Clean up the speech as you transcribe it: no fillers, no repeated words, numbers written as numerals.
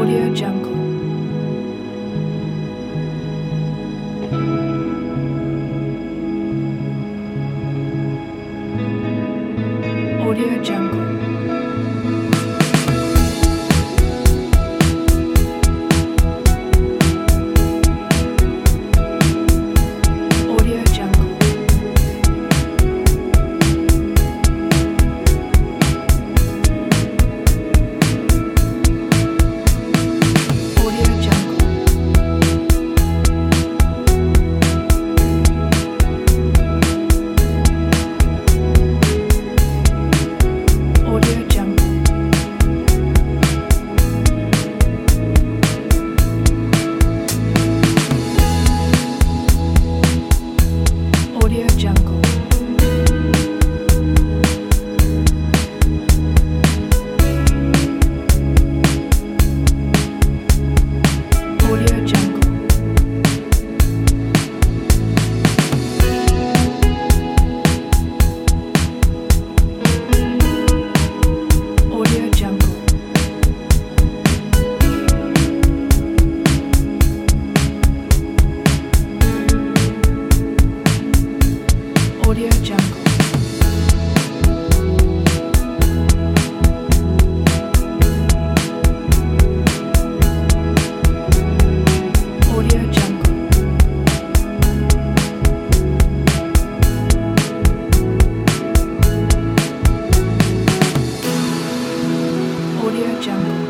Audio Jungle. Audio Jungle. Audio Jungle. Audio Jungle. Audio Jungle. Audio Jungle. Audio Jungle. Audio Jungle. Audio Jungle. Audio Jungle. Audio Jungle.